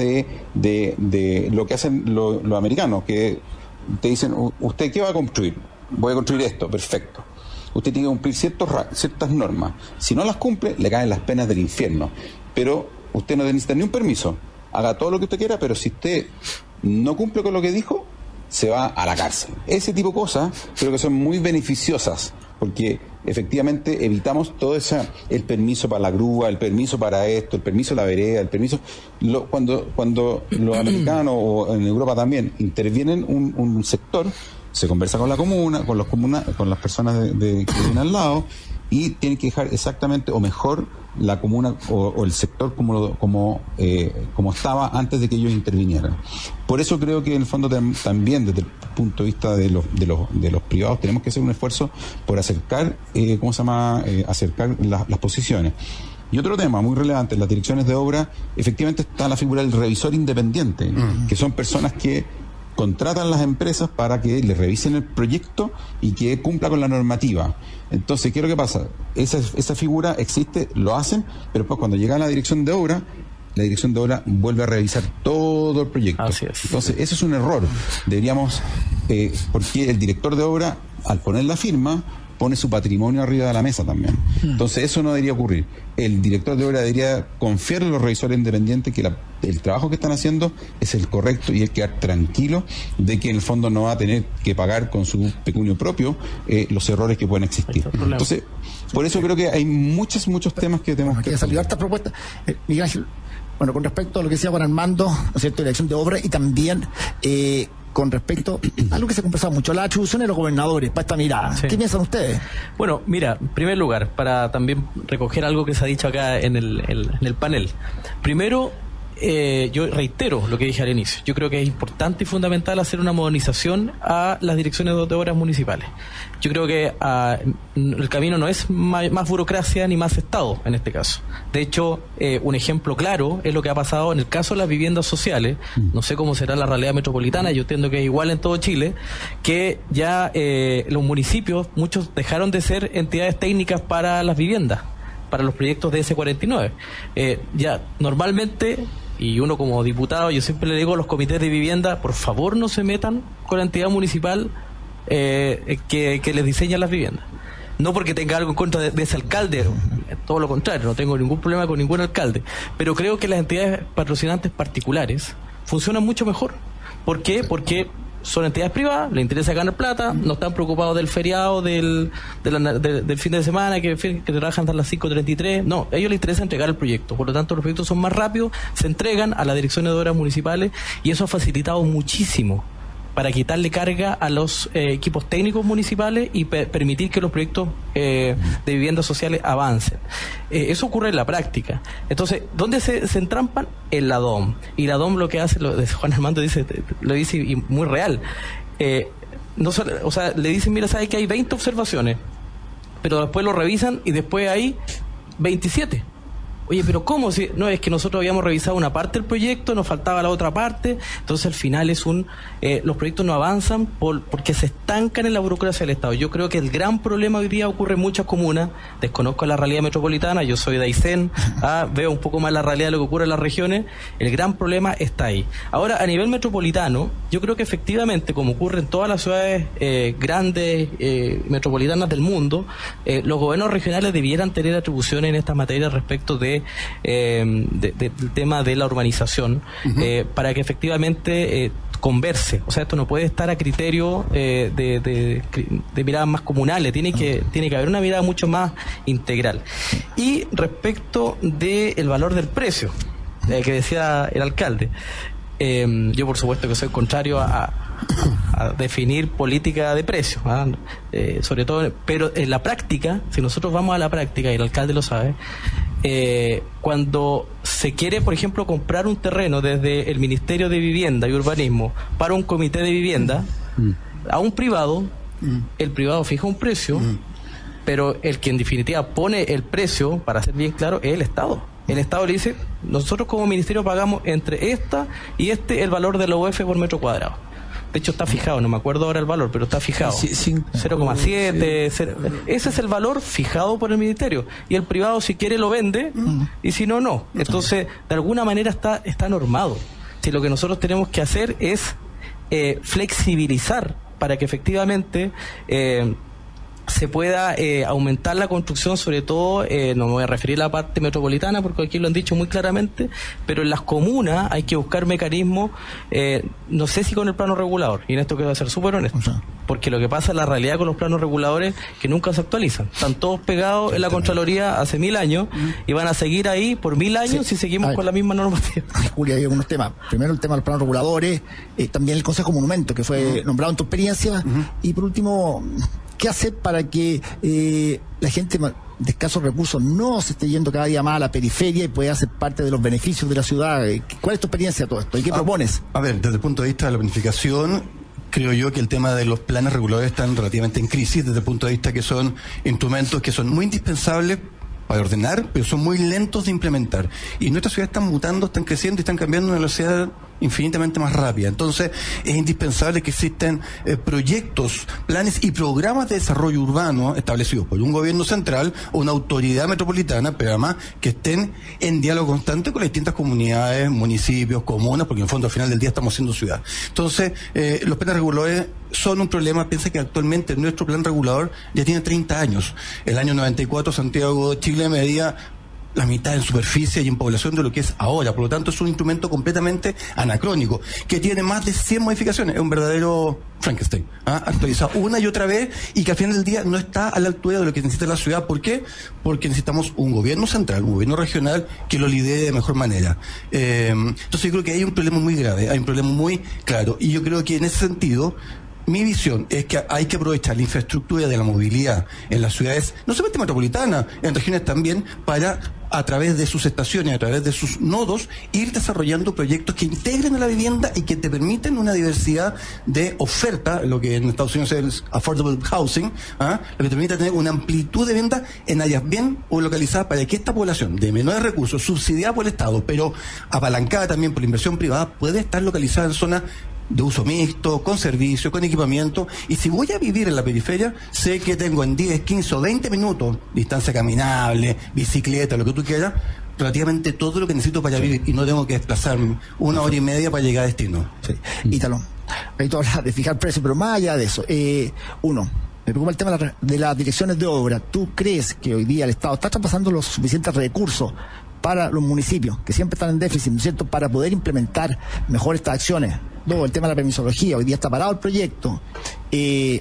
de lo que hacen los americanos, que te dicen, ¿usted qué va a construir? Voy a construir esto, perfecto. Usted tiene que cumplir ciertas normas. Si no las cumple, le caen las penas del infierno. Pero usted no necesita ni un permiso. Haga todo lo que usted quiera, pero si usted no cumple con lo que dijo, se va a la cárcel. Ese tipo de cosas creo que son muy beneficiosas, porque efectivamente evitamos todo el permiso para la grúa, el permiso para esto, el permiso de la vereda, el permiso... Cuando los americanos o en Europa también intervienen un sector, se conversa con la comuna, con las personas que viven al lado, y tienen que dejar exactamente o mejor la comuna o el sector como estaba antes de que ellos intervinieran. Por eso creo que en el fondo también desde el punto de vista de los privados tenemos que hacer un esfuerzo por acercar acercar las posiciones. Y otro tema muy relevante en las direcciones de obra, efectivamente está la figura del revisor independiente, que son personas que contratan las empresas para que les revisen el proyecto y que cumpla con la normativa. Entonces, ¿qué es lo que pasa? Esa figura existe, lo hacen, pero después cuando llega a la dirección de obra vuelve a revisar todo el proyecto. Así es. Entonces, eso es un error. Deberíamos, porque el director de obra, al poner la firma, pone su patrimonio arriba de la mesa también. Entonces eso no debería ocurrir. El director de obra debería confiar en los revisores independientes que el trabajo que están haciendo es el correcto y hay que quedar tranquilo de que en el fondo no va a tener que pagar con su pecunio propio los errores que pueden existir. Entonces, por eso creo que hay muchos temas que tenemos que... salió hartas propuestas. Miguel Ángel, bueno, con respecto a lo que decía Juan Armando, ¿no es cierto?, dirección de obra, y también con respecto a algo que se ha conversado mucho, la atribución de los gobernadores para esta mirada. Sí. ¿Qué piensan ustedes? Bueno, mira, en primer lugar, para también recoger algo que se ha dicho acá en el panel. Primero, yo reitero lo que dije al inicio. Yo creo que es importante y fundamental hacer una modernización a las direcciones de obras municipales. Yo creo que el camino no es más burocracia ni más Estado en este caso. De hecho, un ejemplo claro es lo que ha pasado en el caso de las viviendas sociales. No sé cómo será la realidad metropolitana, yo entiendo que es igual en todo Chile, que ya los municipios, muchos dejaron de ser entidades técnicas para las viviendas, para los proyectos de S49. Ya normalmente, y uno como diputado, yo siempre le digo a los comités de vivienda, por favor no se metan con la entidad municipal que les diseña las viviendas. No porque tenga algo en contra de ese alcalde, todo lo contrario, no tengo ningún problema con ningún alcalde, pero creo que las entidades patrocinantes particulares funcionan mucho mejor. ¿Por qué? Porque son entidades privadas, les interesa ganar plata, no están preocupados del feriado del fin de semana, que trabajan hasta las 5:33. No, a ellos les interesa entregar el proyecto. Por lo tanto, los proyectos son más rápidos, se entregan a las direcciones de obras municipales y eso ha facilitado muchísimo para quitarle carga a los equipos técnicos municipales y permitir que los proyectos de viviendas sociales avancen. Eso ocurre en la práctica. Entonces, ¿dónde se entrampan? En la DOM. Y la DOM lo que hace, Juan Armando lo dice y muy real. Le dicen, mira, sabes que hay 20 observaciones, pero después lo revisan y después hay 27. Oye, pero ¿cómo? Si no, es que nosotros habíamos revisado una parte del proyecto, nos faltaba la otra parte, entonces al final los proyectos no avanzan porque se estancan en la burocracia del Estado. Yo creo que el gran problema hoy día ocurre en muchas comunas, desconozco la realidad metropolitana, yo soy de Aysén, veo un poco más la realidad de lo que ocurre en las regiones, el gran problema está ahí. Ahora, a nivel metropolitano, yo creo que efectivamente, como ocurre en todas las ciudades grandes, metropolitanas del mundo, los gobiernos regionales debieran tener atribuciones en esta materia respecto del tema de la urbanización, para que efectivamente converse. O sea, esto no puede estar a criterio de miradas más comunales, tiene que haber una mirada mucho más integral. Y respecto del valor del precio, que decía el alcalde, yo por supuesto que soy contrario a definir política de precios, sobre todo, pero en la práctica, si nosotros vamos a la práctica, y el alcalde lo sabe, cuando se quiere, por ejemplo, comprar un terreno desde el Ministerio de Vivienda y Urbanismo para un comité de vivienda a un privado, el privado fija un precio, pero el que en definitiva pone el precio, para ser bien claro, es el Estado. El Estado le dice, nosotros como ministerio pagamos entre esta y el valor de la UF por metro cuadrado. De hecho está fijado, no me acuerdo ahora el valor, pero está fijado. 0,7, ese es el valor fijado por el ministerio. Y el privado, si quiere, lo vende, y si no, no. Entonces, de alguna manera está normado. Si lo que nosotros tenemos que hacer es flexibilizar para que efectivamente se pueda aumentar la construcción, sobre todo, no me voy a referir a la parte metropolitana porque aquí lo han dicho muy claramente, pero en las comunas hay que buscar mecanismos, no sé si con el plano regulador, y en esto quiero ser súper honesto, porque lo que pasa en la realidad con los planos reguladores que nunca se actualizan, están todos pegados en la Contraloría hace 1000 años y van a seguir ahí por 1000 años si seguimos con la misma normativa. Julia, hay algunos temas. Primero el tema de los planos reguladores, también el Consejo Monumento, que fue nombrado en tu experiencia, y por último, ¿qué hacer para que la gente de escasos recursos no se esté yendo cada día más a la periferia y pueda ser parte de los beneficios de la ciudad? ¿Cuál es tu experiencia de todo esto? ¿Y qué propones? A ver, desde el punto de vista de la planificación, creo yo que el tema de los planes reguladores están relativamente en crisis, desde el punto de vista que son instrumentos que son muy indispensables para ordenar, pero son muy lentos de implementar. Y nuestras ciudades están mutando, están creciendo y están cambiando a una velocidad infinitamente más rápida. Entonces, es indispensable que existen proyectos, planes y programas de desarrollo urbano establecidos por un gobierno central o una autoridad metropolitana, pero además que estén en diálogo constante con las distintas comunidades, municipios, comunas, porque en el fondo al final del día estamos siendo ciudad. Entonces, los planes reguladores son un problema. Piensa que actualmente nuestro plan regulador ya tiene 30 años. El año 94 Santiago de Chile medía la mitad en superficie y en población de lo que es ahora. Por lo tanto, es un instrumento completamente anacrónico, que tiene más de 100 modificaciones. Es un verdadero Frankenstein, actualizado una y otra vez, y que al final del día no está a la altura de lo que necesita la ciudad. ¿Por qué? Porque necesitamos un gobierno central, un gobierno regional que lo lidere de mejor manera. Entonces yo creo que hay un problema muy grave, hay un problema muy claro, y yo creo que en ese sentido mi visión es que hay que aprovechar la infraestructura de la movilidad en las ciudades, no solamente metropolitanas, en regiones también, para, a través de sus estaciones, a través de sus nodos, ir desarrollando proyectos que integren a la vivienda y que te permiten una diversidad de oferta, lo que en Estados Unidos es affordable housing, lo que te permite tener una amplitud de vivienda en áreas bien localizadas para que esta población de menores recursos, subsidiada por el Estado, pero apalancada también por la inversión privada, puede estar localizada en zonas de uso mixto, con servicio, con equipamiento, y si voy a vivir en la periferia, sé que tengo en 10, 15 o 20 minutos, distancia caminable, bicicleta, lo que tú quieras, relativamente todo lo que necesito para vivir, y no tengo que desplazarme 1 hora y media para llegar a destino. Sí. Ítalo, ahí tú hablas de fijar precios, pero más allá de eso, me preocupa el tema de las direcciones de obra. ¿Tú crees que hoy día el Estado está traspasando los suficientes recursos para los municipios, que siempre están en déficit, ¿no es cierto?, para poder implementar mejor estas acciones? Luego, el tema de la permisología, hoy día está parado el proyecto. Y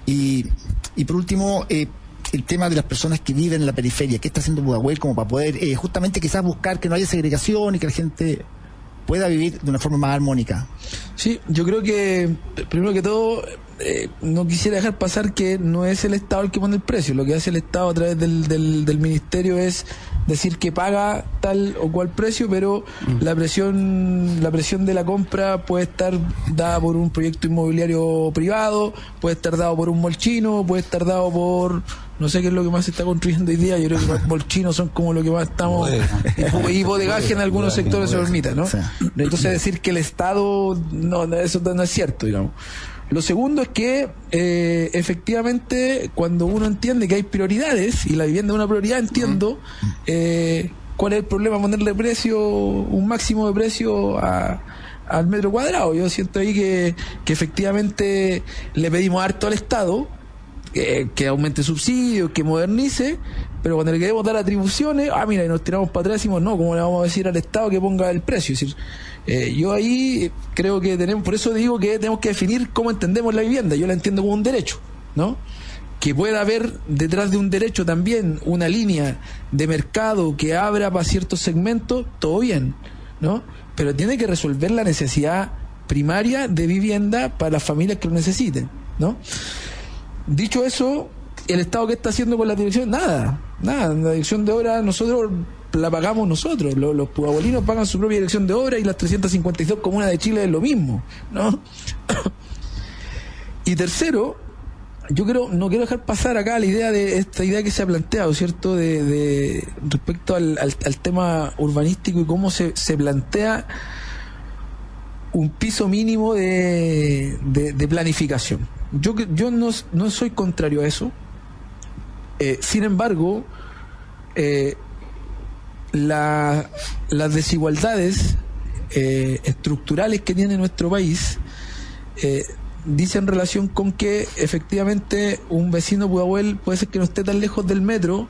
por último, el tema de las personas que viven en la periferia. ¿Qué está haciendo Pudahuel como para poder justamente quizás buscar que no haya segregación y que la gente pueda vivir de una forma más armónica? Sí, yo creo que, primero que todo, no quisiera dejar pasar que no es el Estado el que pone el precio. Lo que hace el Estado a través del Ministerio es decir que paga tal o cual precio, pero la presión de la compra puede estar dada por un proyecto inmobiliario privado, puede estar dado por un molchino, puede estar dado por, no sé qué es lo que más se está construyendo hoy día. Yo creo que los molchinos son como lo que más estamos, y bodegaje en algunos sectores se permita, ¿no? Entonces decir que el Estado, no, eso no es cierto, digamos. Lo segundo es que efectivamente cuando uno entiende que hay prioridades y la vivienda es una prioridad, entiendo cuál es el problema, ponerle precio, un máximo de precio al metro cuadrado. Yo siento ahí que efectivamente le pedimos harto al Estado que aumente subsidios, que modernice, pero cuando le queremos dar atribuciones, mira, y nos tiramos para atrás y decimos, no, ¿cómo le vamos a decir al Estado que ponga el precio? Es decir, yo ahí creo que por eso digo que tenemos que definir cómo entendemos la vivienda. Yo la entiendo como un derecho, ¿no? Que pueda haber detrás de un derecho también una línea de mercado que abra para ciertos segmentos, todo bien, ¿no? Pero tiene que resolver la necesidad primaria de vivienda para las familias que lo necesiten, ¿no? Dicho eso, ¿el Estado qué está haciendo con la dirección? Nada. La dirección de obra nosotros la pagamos nosotros. Los pudahuelinos pagan su propia dirección de obra y las 352 comunas de Chile es lo mismo, ¿no? Y tercero, yo no quiero dejar pasar acá la idea de esta idea que se ha planteado, ¿cierto? De respecto al tema urbanístico y cómo se plantea un piso mínimo de planificación. Yo no soy contrario a eso. Sin embargo, las desigualdades estructurales que tiene nuestro país dicen relación con que efectivamente un vecino Pudahuel puede ser que no esté tan lejos del metro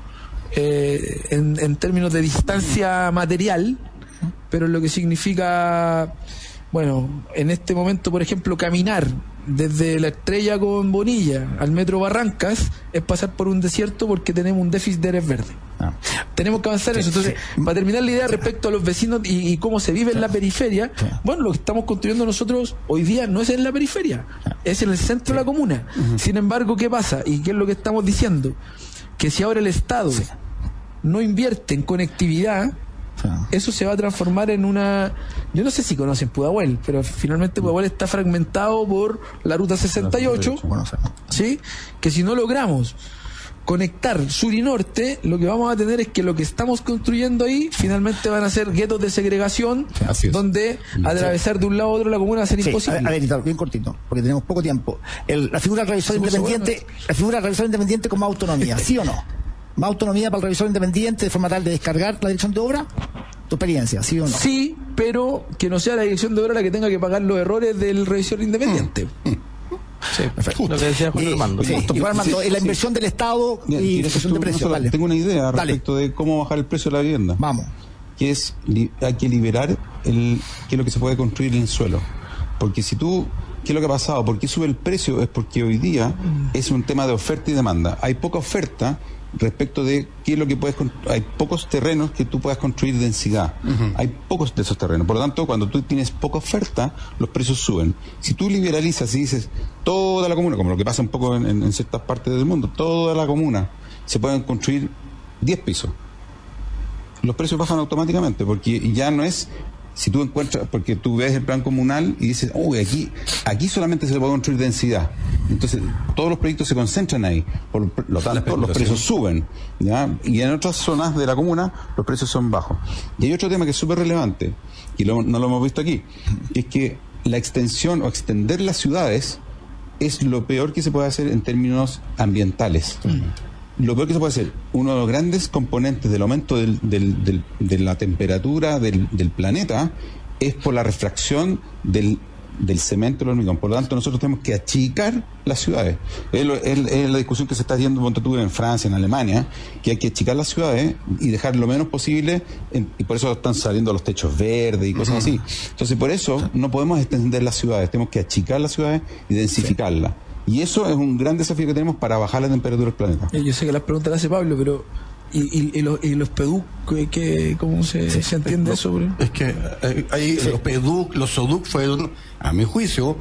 en términos de distancia material, pero lo que significa, bueno, en este momento, por ejemplo, caminar desde La Estrella con Bonilla al metro Barrancas es pasar por un desierto porque tenemos un déficit de áreas verdes. Tenemos que avanzar en eso. Entonces, para terminar la idea respecto a los vecinos y cómo se vive en la periferia, bueno, lo que estamos construyendo nosotros hoy día no es en la periferia, es en el centro de la comuna. Sin embargo, ¿qué pasa? ¿Y qué es lo que estamos diciendo? Que si ahora el Estado no invierte en conectividad, eso se va a transformar en una... Yo no sé si conocen Pudahuel, pero finalmente Pudahuel está fragmentado por la ruta 68, ¿sí? Que si no logramos conectar sur y norte, lo que vamos a tener es que lo que estamos construyendo ahí finalmente van a ser guetos de segregación, donde atravesar de un lado a otro la comuna va a ser imposible. A ver, bien cortito, porque tenemos poco tiempo. La figura del revisor independiente con más autonomía, ¿sí o no? ¿Más autonomía para el revisor independiente de forma tal de descargar la dirección de obra? ¿Tu experiencia, sí o no? Sí, pero que no sea la dirección de obra la que tenga que pagar los errores del revisor independiente. Sí, perfecto. Lo que decía Juan Armando. Juan Armando, la inversión del Estado y discusión de precios. Tengo una idea respecto de cómo bajar el precio de la vivienda. Vamos. Que es, hay que liberar qué es lo que se puede construir en el suelo. Porque si tú, ¿qué es lo que ha pasado? ¿Por qué sube el precio? Es porque hoy día es un tema de oferta y demanda. Hay poca oferta respecto de qué es lo que puedes construir. Hay pocos terrenos que tú puedas construir densidad. Hay pocos de esos terrenos. Por lo tanto, cuando tú tienes poca oferta, los precios suben. Si tú liberalizas y dices toda la comuna, como lo que pasa un poco en ciertas partes del mundo, toda la comuna se pueden construir 10 pisos, los precios bajan automáticamente, porque ya no es, si tú encuentras, porque tú ves el plan comunal y dices, aquí solamente se le puede construir densidad, entonces todos los proyectos se concentran ahí, por lo tanto los precios suben, ¿ya? Y en otras zonas de la comuna los precios son bajos. Y hay otro tema que es súper relevante, y no lo hemos visto aquí, es que la extensión o extender las ciudades es lo peor que se puede hacer en términos ambientales. Lo peor que se puede hacer, uno de los grandes componentes del aumento de la temperatura del planeta es por la refracción del cemento y el hormigón. Por lo tanto, nosotros tenemos que achicar las ciudades. Es la discusión que se está haciendo en Francia, en Alemania, que hay que achicar las ciudades y dejar lo menos posible, y por eso están saliendo los techos verdes y cosas así. Entonces, por eso no podemos extender las ciudades, tenemos que achicar las ciudades y densificarlas. Y eso es un gran desafío que tenemos para bajar la temperatura del planeta. Yo sé que las preguntas las hace Pablo, pero ¿y los PEDUC? ¿Cómo se entiende eso? Es que ahí los PEDUC, los SODUC fueron, a mi juicio,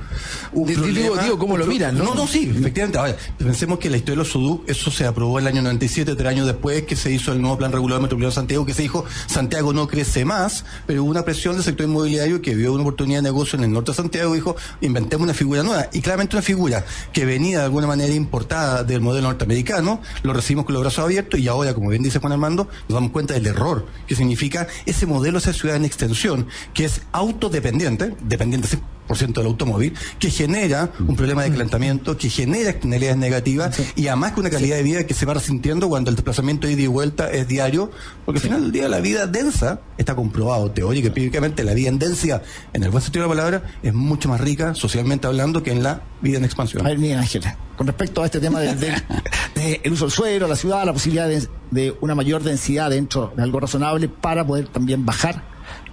digo, ¿cómo lo miran? No, sí, efectivamente. A ver, pensemos que la historia de los SODUC, eso se aprobó el año 97, 3 años después que se hizo el nuevo plan regulador metropolitano de Santiago, que se dijo, Santiago no crece más, pero hubo una presión del sector inmobiliario que vio una oportunidad de negocio en el norte de Santiago y dijo, inventemos una figura nueva. Y claramente una figura que venía de alguna manera importada del modelo norteamericano, lo recibimos con los brazos abiertos y ahora, como bien dice Juan Armando, nos damos cuenta del error que significa ese modelo de ciudad en extensión, que es autodependiente, dependiente 100% del automóvil, que genera un problema de calentamiento, que genera externalidades negativas y además que una calidad de vida que se va resintiendo cuando el desplazamiento de ida y vuelta es diario, porque al final del día la vida densa está comprobado teórica y empíricamente, la vida en densidad, en el buen sentido de la palabra, es mucho más rica socialmente hablando que en la vida en expansión. A ver, Miguel Ángel, con respecto a este tema del uso del suelo, la ciudad, la posibilidad de una mayor densidad dentro de algo razonable para poder también bajar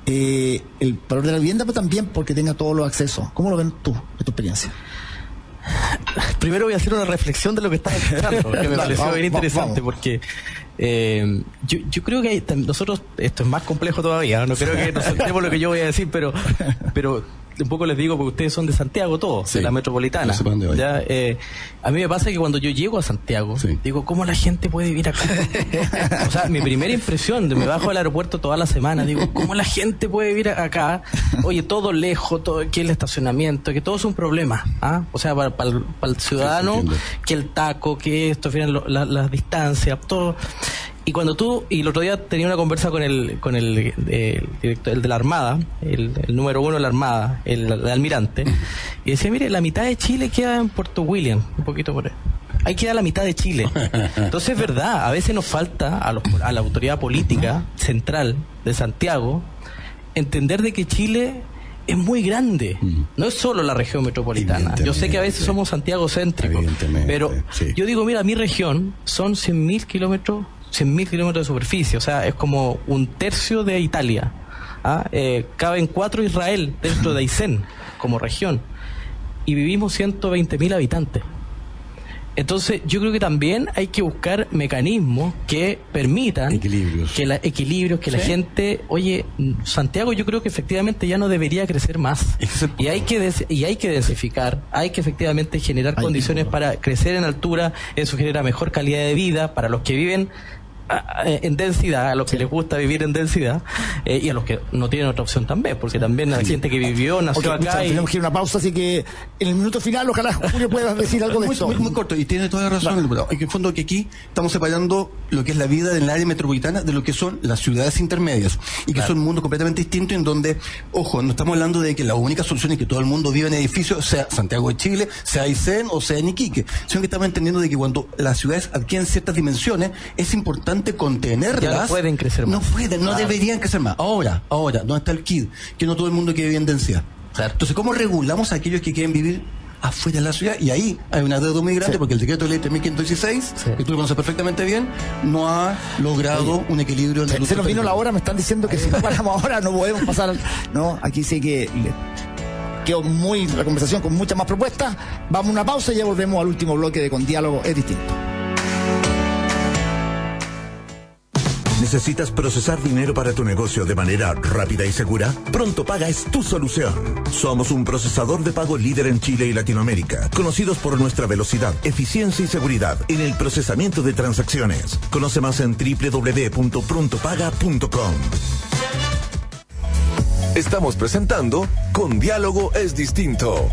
el valor de la vivienda, pero también porque tenga todos los accesos. ¿Cómo lo ven tú, de tu experiencia? Primero voy a hacer una reflexión de lo que estás explicando, que me pareció bien interesante, porque yo creo que nosotros, esto es más complejo todavía, no creo que nos saltemos lo que yo voy a decir, pero un poco les digo, porque ustedes son de Santiago todos, de la metropolitana. ¿Ya? A mí me pasa que cuando yo llego a Santiago, digo, ¿cómo la gente puede vivir acá? O sea, mi primera impresión, me bajo al aeropuerto toda la semana, digo, ¿cómo la gente puede vivir acá? Oye, todo lejos, todo, que el estacionamiento, que todo es un problema. ¿Ah? O sea, para el ciudadano, que el taco, que esto, las distancias, todo. Y cuando y el otro día tenía una conversa con el director, el de la Armada, el número 1 de la Armada, el almirante, y decía, mire, la mitad de Chile queda en Puerto William, un poquito por ahí. Ahí queda la mitad de Chile. Entonces es verdad, a veces nos falta a la autoridad política central de Santiago entender de que Chile es muy grande, no es solo la región metropolitana. Yo sé que a veces somos Santiago céntricos, pero yo digo, mira, mi región son 100.000 kilómetros de superficie, o sea, es como un tercio de Italia. Caben 4 Israel dentro de Aysén como región y vivimos 120.000 habitantes. Entonces yo creo que también hay que buscar mecanismos que permitan equilibrios, que la gente, oye, Santiago yo creo que efectivamente ya no debería crecer más y hay que densificar, hay que efectivamente generar condiciones para crecer en altura. Eso genera mejor calidad de vida para los que viven en densidad, a los que les gusta vivir en densidad, y a los que no tienen otra opción también, porque también hay gente que vivió, nació acá. Tenemos que ir a una pausa, así que en el minuto final ojalá Julio pueda decir algo de esto. Muy corto, y tiene toda la razón el diputado. En el fondo que aquí estamos separando lo que es la vida en el área metropolitana de lo que son las ciudades intermedias, y que son mundos completamente distintos, en donde, ojo, no estamos hablando de que la única solución es que todo el mundo viva en edificios, sea Santiago de Chile, sea Aysén o sea en Iquique, sino que estamos entendiendo de que cuando las ciudades adquieren ciertas dimensiones, es importante contenerlas. Ya no pueden crecer más. No deberían crecer más. Ahora, ¿dónde está el kid? Que no todo el mundo quiere vivir en densidad. Claro. Entonces, ¿cómo regulamos a aquellos que quieren vivir afuera de la ciudad? Y ahí hay una deuda muy grande, porque el decreto de ley 3516, que tú lo conoces perfectamente bien, no ha logrado un equilibrio. Se nos vino la hora, me están diciendo que si no paramos ahora no podemos pasar. No, aquí sí que quedó la conversación con muchas más propuestas. Vamos a una pausa y ya volvemos al último bloque de Con Diálogo es Distinto. ¿Necesitas procesar dinero para tu negocio de manera rápida y segura? Pronto Paga es tu solución. Somos un procesador de pago líder en Chile y Latinoamérica, conocidos por nuestra velocidad, eficiencia y seguridad en el procesamiento de transacciones. Conoce más en www.prontopaga.com. Estamos presentando Con Diálogo es Distinto.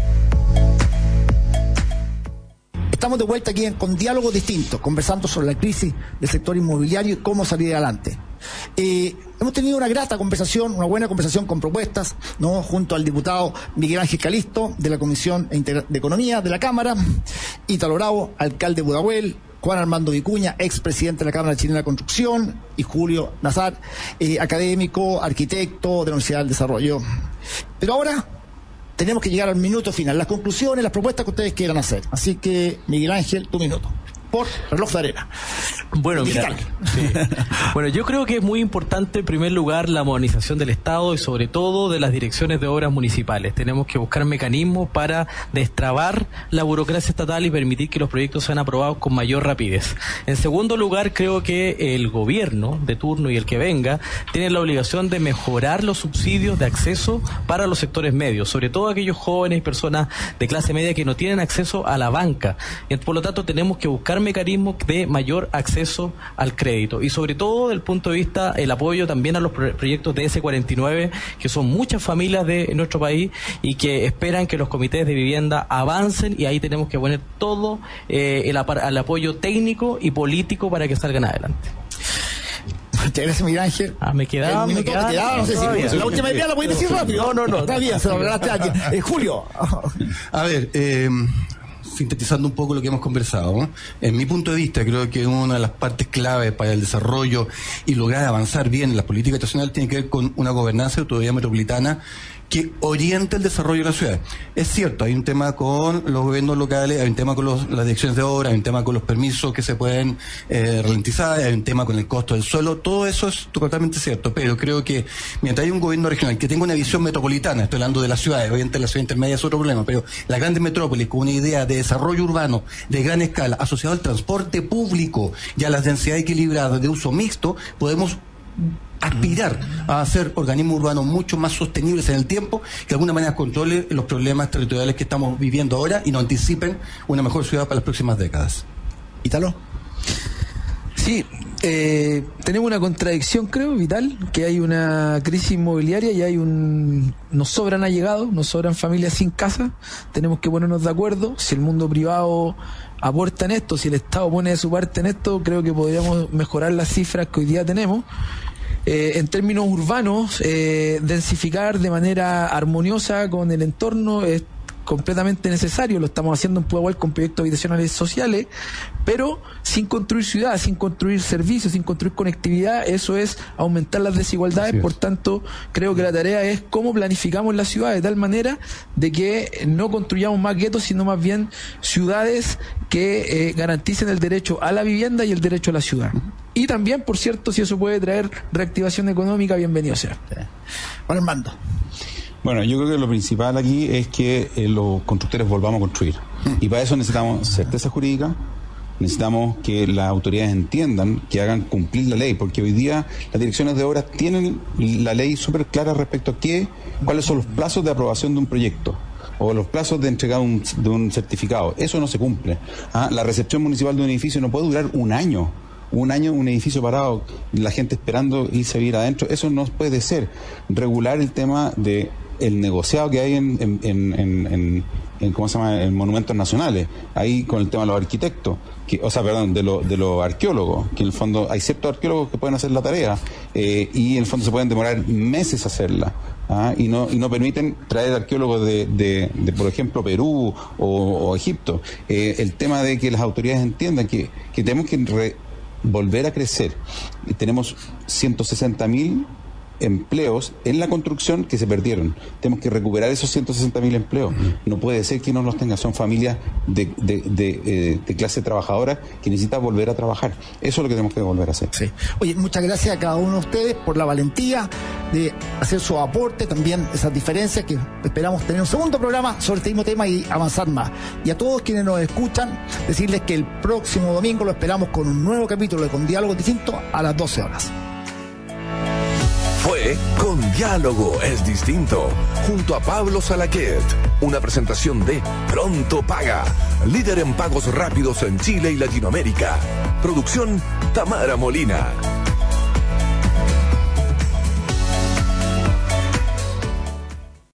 Estamos de vuelta aquí Con Diálogo Distinto, conversando sobre la crisis del sector inmobiliario y cómo salir adelante. Hemos tenido una grata conversación, una buena conversación con propuestas, ¿no? Junto al diputado Miguel Ángel Calisto, de la Comisión de Economía de la Cámara, Ítalo Bravo, alcalde de Pudahuel, Juan Armando Vicuña, expresidente de la Cámara Chilena de Construcción, y Julio Nazar, académico, arquitecto de la Universidad del Desarrollo. Pero ahora tenemos que llegar al minuto final, las conclusiones, las propuestas que ustedes quieran hacer. Así que, Miguel Ángel, tu minuto. Por reloj de arena. Bueno, mira, sí. Bueno, yo creo que es muy importante, en primer lugar, la modernización del Estado y sobre todo de las direcciones de obras municipales. Tenemos que buscar mecanismos para destrabar la burocracia estatal y permitir que los proyectos sean aprobados con mayor rapidez. En segundo lugar, creo que el gobierno de turno y el que venga tiene la obligación de mejorar los subsidios de acceso para los sectores medios, sobre todo aquellos jóvenes y personas de clase media que no tienen acceso a la banca. Y por lo tanto, tenemos que buscar mecanismos de mayor acceso al crédito y sobre todo desde el punto de vista el apoyo también a los proyectos de S49, que son muchas familias de nuestro país y que esperan que los comités de vivienda avancen, y ahí tenemos que poner todo el apoyo técnico y político para que salgan adelante. Muchas gracias, Miguel Ángel. Me quedaba, no sé si la última idea la voy a decir rápido. No. Está bien, se lo hablaste aquí. Julio. A ver, sintetizando un poco lo que hemos conversado, ¿no? En mi punto de vista, creo que una de las partes claves para el desarrollo y lograr avanzar bien en las políticas nacionales tiene que ver con una gobernanza de autoridad metropolitana que oriente el desarrollo de la ciudad. Es cierto, hay un tema con los gobiernos locales, hay un tema con las direcciones de obra, hay un tema con los permisos que se pueden ralentizar, hay un tema con el costo del suelo, todo eso es totalmente cierto, pero creo que mientras hay un gobierno regional que tenga una visión metropolitana, estoy hablando de las ciudades, obviamente la ciudad intermedia es otro problema, pero las grandes metrópolis con una idea de desarrollo urbano de gran escala asociado al transporte público y a las densidades equilibradas de uso mixto, podemos aspirar a hacer organismos urbanos mucho más sostenibles en el tiempo, que de alguna manera controlen los problemas territoriales que estamos viviendo ahora y nos anticipen una mejor ciudad para las próximas décadas. ¿Ítalo? Sí, tenemos una contradicción, creo, vital, que hay una crisis inmobiliaria y nos sobran allegados, nos sobran familias sin casa, tenemos que ponernos de acuerdo. Si el mundo privado aporta en esto, si el Estado pone de su parte en esto, creo que podríamos mejorar las cifras que hoy día tenemos. En términos urbanos, densificar de manera armoniosa con el entorno es completamente necesario, lo estamos haciendo en Pudahuel con proyectos habitacionales sociales, pero sin construir ciudad, sin construir servicios, sin construir conectividad, eso es aumentar las desigualdades. Por tanto, creo que la tarea es cómo planificamos la ciudad de tal manera de que no construyamos más guetos, sino más bien ciudades que garanticen el derecho a la vivienda y el derecho a la ciudad. Y también, por cierto, si eso puede traer reactivación económica, bienvenido sea. Juan Armando. Bueno, yo creo que lo principal aquí es que los constructores volvamos a construir. Y para eso necesitamos certeza jurídica, necesitamos que las autoridades entiendan, que hagan cumplir la ley, porque hoy día las direcciones de obras tienen la ley súper clara respecto a cuáles son los plazos de aprobación de un proyecto o los plazos de entrega de un certificado. Eso no se cumple. La recepción municipal de un edificio no puede durar un año un año un edificio parado, la gente esperando irse a vivir adentro. Eso no puede ser. Regular el tema de el negociado que hay en ¿cómo se llama?, en monumentos nacionales, ahí con el tema de los arquitectos, de los arqueólogos, que en el fondo hay ciertos arqueólogos que pueden hacer la tarea, y en el fondo se pueden demorar meses hacerla, y no permiten traer arqueólogos de por ejemplo, Perú o Egipto. El tema de que las autoridades entiendan que tenemos que volver a crecer. Tenemos 160.000 empleos en la construcción que se perdieron. Tenemos que recuperar esos 160.000 empleos. No puede ser que no los tenga. Son familias de clase trabajadora que necesitan volver a trabajar. Eso es lo que tenemos que volver a hacer. Sí. Oye, muchas gracias a cada uno de ustedes por la valentía de hacer su aporte, también esas diferencias, que esperamos tener un segundo programa sobre este mismo tema y avanzar más. Y a todos quienes nos escuchan, decirles que el próximo domingo lo esperamos con un nuevo capítulo de Con Diálogo Distinto a las 12 horas. Fue Con Diálogo es Distinto, junto a Pablo Salaquet, una presentación de Pronto Paga, líder en pagos rápidos en Chile y Latinoamérica. Producción Tamara Molina.